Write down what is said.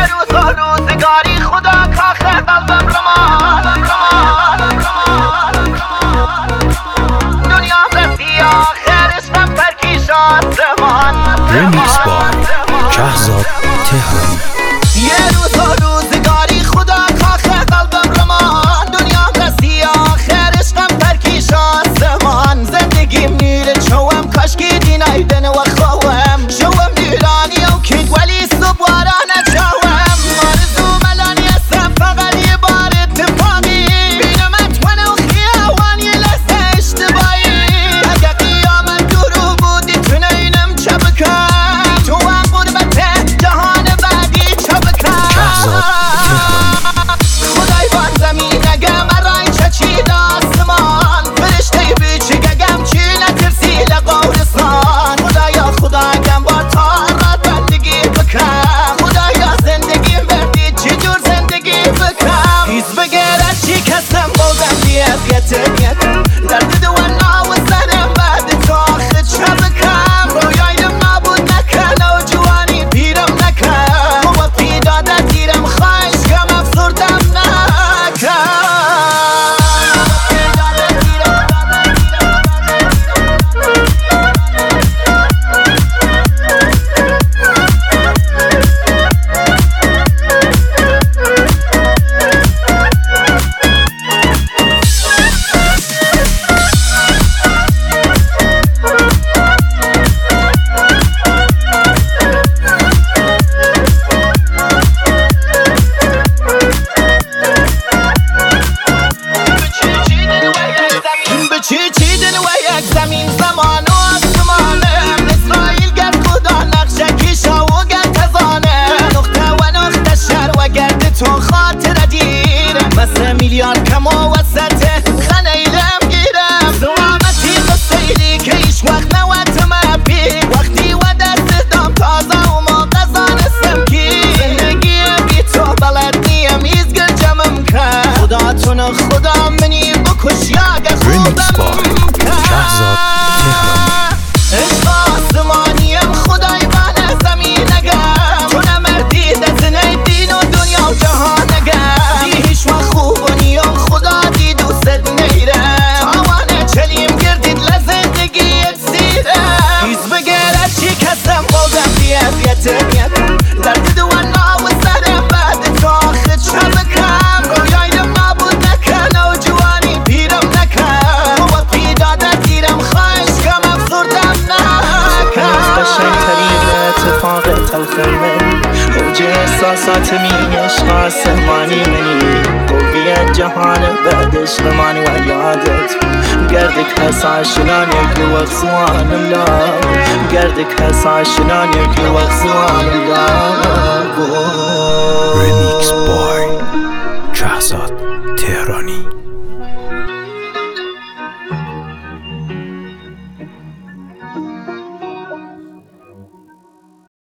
روز و روزگاری خدا کاخ قلبم رمان دنیا رسی آخرش هم ترکیش آسمان ریمیکس بای شهزاد تهرانی. یه روز و روزگاری خدا کاخ قلبم رمان دنیا رسی آخرش هم ترکیش آسمان زندگیم میره چوم کاشکی دینایدن و خوام شوم نیرانی و کید ولی صبحارا نچوم آرزو ملانی هستم فقط یه بار اتفاقی بینمت من و خیوان یه لحظه اشتباهی اگه قیامت درو بودی تونینم چه بکن تو هم غربت جهان بعدی چه بکن خدای بان زمین اگم ارائن چه چی داستمان فرشته بیچی گگم چی نترسی لقورستان خدا اگم با تارات بندگی بکن خدایا زندگی بردی چی جور زندگی بکن هیز بگرد چی کسم بودم بی اذیت درد دوانا و سرم بعد تو آخه چه بکن رویایم نابود نکن و جوانی پیرم نکن و پیدادت دیرم خواهش کم افزردم نکن چیدن و یک زمین زمان و آسمانه اسرائیل گرد خدا نقشه کیشا و گرد تزانه نقطه و نقطه شر و گرد تو خاطر دیر مثل میلیارد کم و وسط خانه ایلم گیرم زوامتی قصیلی که ایش وقت نوت مبی وقتی و دست دام تازه و ما قزانستم کی زندگی بی تو بلد نیم ایزگر جمم کن خدا تون خدا منی بکش یاگه ریمیکس خوبم بای شهزاد تهرانی. عشق آسمانیم خدای بانه زمین نگم تو نمردی دزنه دین و دنیا و جهان نگم دی هیچ وقت خوب و نیم خدا دی دوست نیرم تاوانه چلیم گردید لزندگی اکسیرم هیز بگرد چی کسم بودم بی اذیت درد دوانا و سرم بعد تو آخه چه بکن رویایم نابود نکن و جوانی پیرم نکن و پیدادت دیرم خواهش کم افزردم نکن قشنگترین اتفاق تلخ منی اوج احساسات می عشق آسمانی منی قوی جهان بعد عشق من و یادت گردك هسا شلون يقلي وغصوان الله گردك هسا شلون يقلي وغصوان الله